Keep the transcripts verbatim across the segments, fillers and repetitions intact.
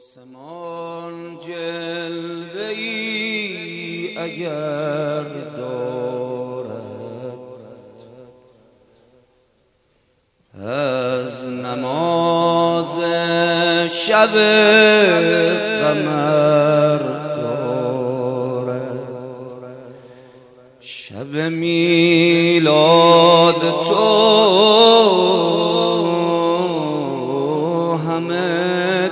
آسمان جلوه‌ای اگر دارد از نماز شب قمر دارد، شب میلاد تو همه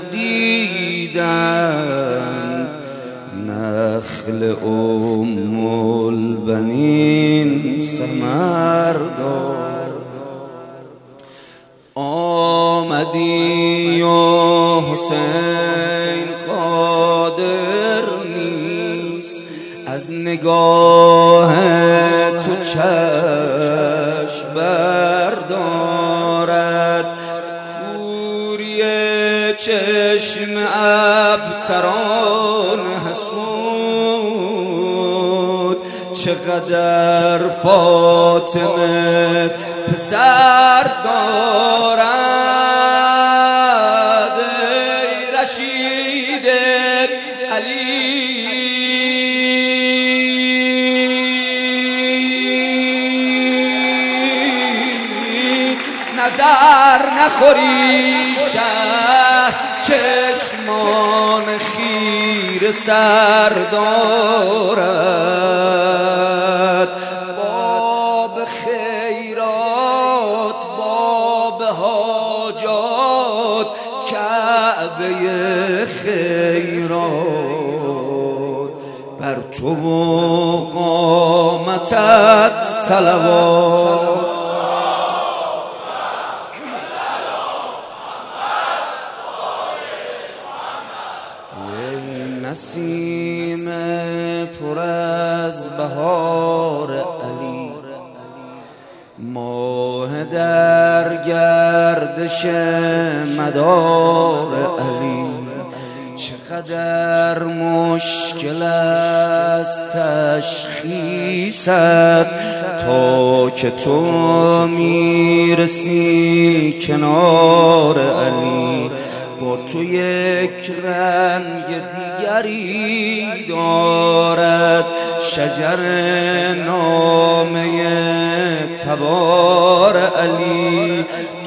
دیدن، نخل ام البنین ثمر دار. آمدی و حسین قادر نیست از نگاه تو چشم بردارد، کوری چشم ابتران حسود چقدر فاطمه پسر دارد. ای رشید علی نظر نخوری شهر چشمان خیر سر دارد، باب خیرات باب حاجات کعبه خیرات، بر تو و قامتت صلوات. نسیم پر از بهار علی، ماه در گردش مدار علی، چقدر مشکل است تشخیصت تا که تو میرسی کنار علی. با تو یک رنگ دیگری دارد شجر نامه تبار علی،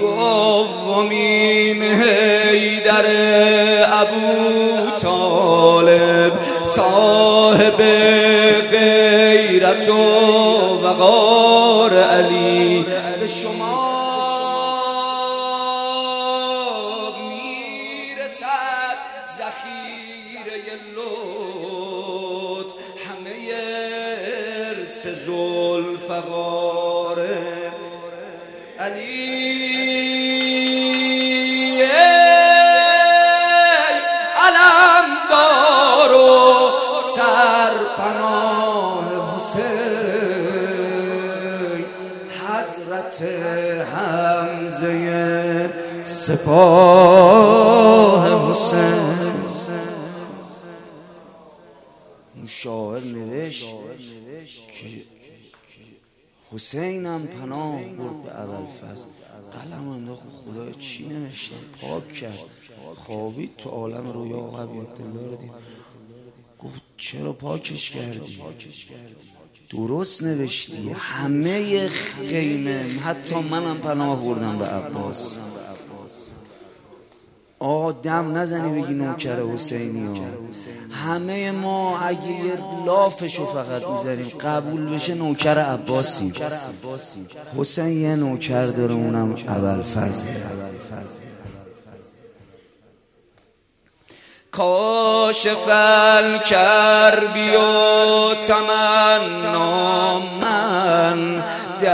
دومین حیدر ابو طالب صاحب غیرت و وقار علی. به شما ذخیره لطف همه ارث ذوالفقار علی. علمدار و سرپناه حسین، حضرت حمزه سپاه حسین. شاعر نوشت که حسینم پناه برد به ابوالفضل، قلم انداخت خدای چی نوشتم پاک کرد، خوابید تو عالم رویا و ابی عبدالله رو دید، گفت چرا پاکش کردی؟ درست نوشتی، همه خیمه حتی منم پناه بردم به عباس. آدم نزنی بگی نوکر حسینی ها، همه ما اگه یه لافشو فقط میزنیم قبول بشه نوکر عباسی. حسین یه نوکر داره اونم ابوالفضل. کاشف الکربی و تمنا من،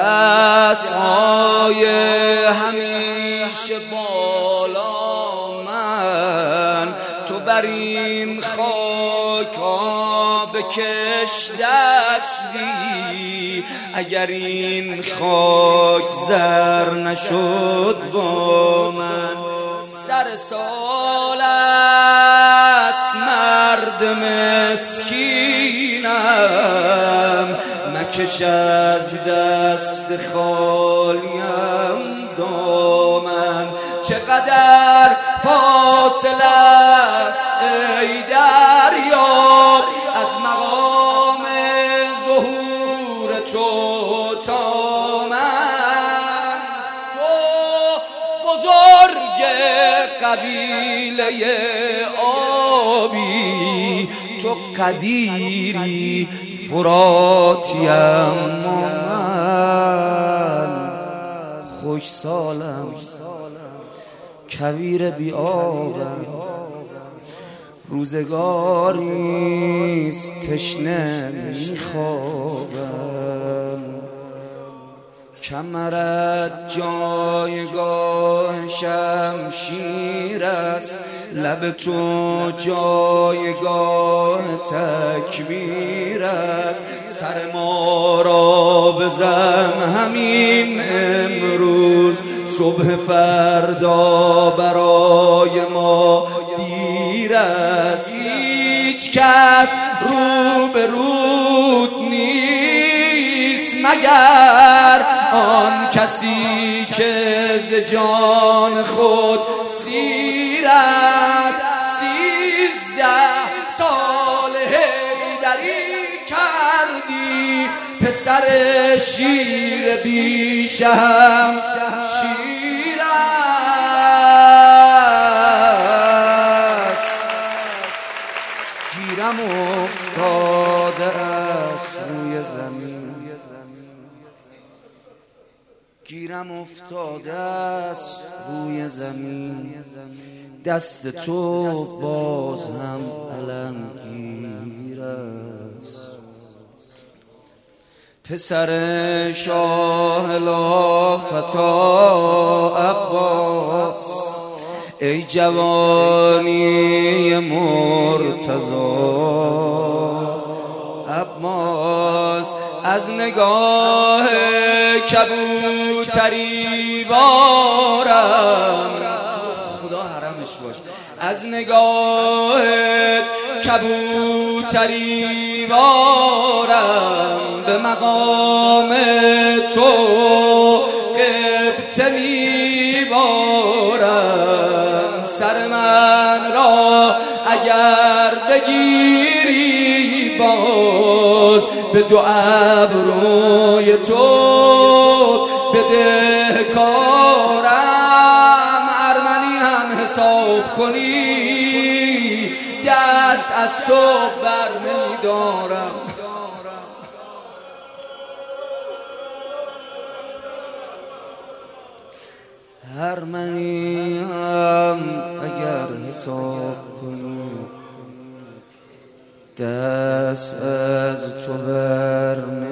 دستهای همیشه بالا من، تو بر این خاکا بکش دستی، اگر این خاک زر نشد با من. سر سال است مرد مسکینم، مکش از دست خالیم دامن. چقدر فاصله است قبیله آبی، تو قدیری فراتیم من خوش سالم کویر بی آبم، روزگاریست تشنه میخوابم، کمرت جایگاه شمشیر است، لب تو جایگاه تکبیر است، سر ما را بزن همین امروز، صبح فردا برای ما دیر است، هیچ کس رو به رود نیست مگر آن کسی که ز جان خود سیر است. سیزده سال حیدری کردی پسر شیر بی شهم شیر است، گیرم افتاده است روی زمین، گیرم افتاده است روی زمین، دست تو باز هم علمگیر است، پسر شاه لافتا عباس، ای جوانی مرتضی عباس، از نگاه کبوتری وارم، خدا حرمش باش، از نگاه کبوتری وارم، به مقام تو قبطه میبارم، سر من را اگر بگیری باز، به دو ابروی تو بده کارم، ارمنی هم حساب کنی دست از تو بر نمیدارم، ارمنی هم اگر حساب کنی دست از تو بر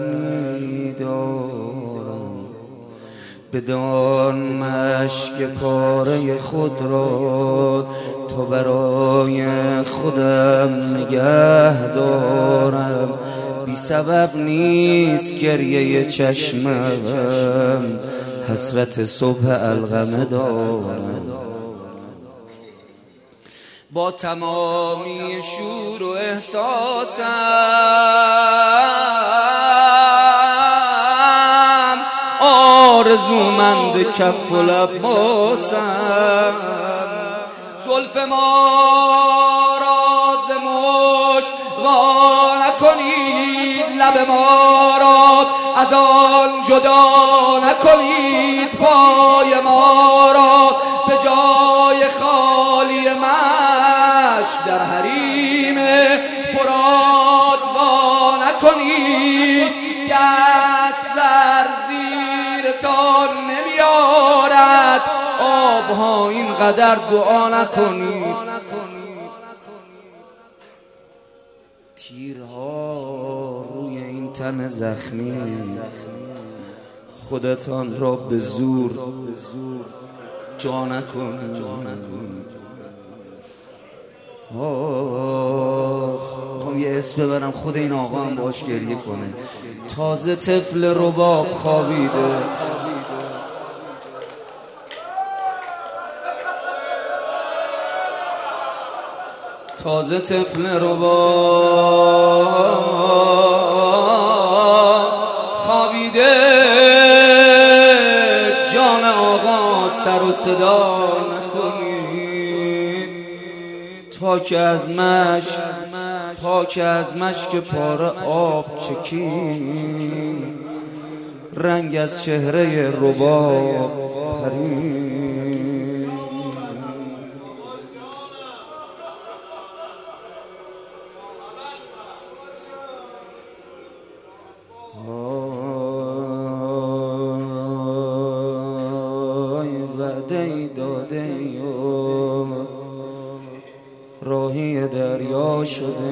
نمیدارم، بدان مشک پاره خود را تو برای خودم نگه دارم، بی سبب نیست گریه چشمم، حسرت صبح الغمه دارم، با تمامی شور و احساسم، آرزومند کف و لب باسم، زلف ما را ز مشت وا نکنید، لب ما را از آن جدا نکنید، پای ما را به جای خالی مشک در حریم فرات وا نکنید، دست در زیرتان نمیارد، آبها اینقدر دعا نکنید، تیرها روی این تن زخمی، خودتان را به زور جا نکنید. خب یه اسم ببرم خود این آقا هم باش گریه کنه، تازه طفل رباب خوابیده، تازه طفل رباب خوابیده، جان آقا سر و صدا نکنید، تا که از مشک تا که از مشک پاره آب چکید، رنگ از چهره رباب پرید. راهی دریا شده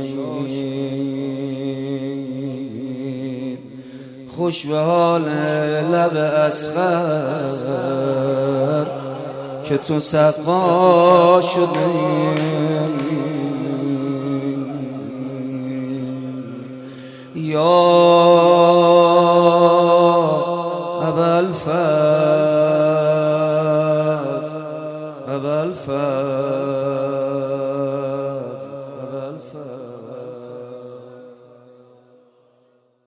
ایم، خوش به حال لب اصغر که تو سقا شده ایم. یا